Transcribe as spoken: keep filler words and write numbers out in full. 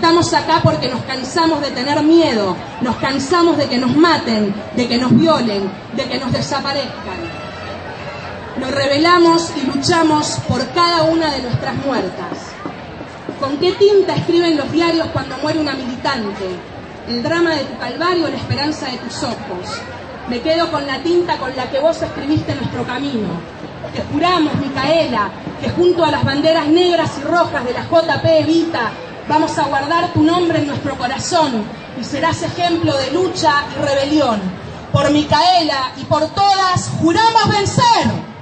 Estamos acá porque nos cansamos de tener miedo, nos cansamos de que nos maten, de que nos violen, de que nos desaparezcan. Nos rebelamos y luchamos por cada una de nuestras muertas. ¿Con qué tinta escriben los diarios cuando muere una militante? El drama de tu calvario, la esperanza de tus ojos. Me quedo con la tinta con la que vos escribiste nuestro camino. Te juramos, Micaela, que junto a las banderas negras y rojas de la J P Evita vamos a guardar tu nombre en nuestro corazón y serás ejemplo de lucha y rebelión. Por Micaela y por todas, juramos vencer.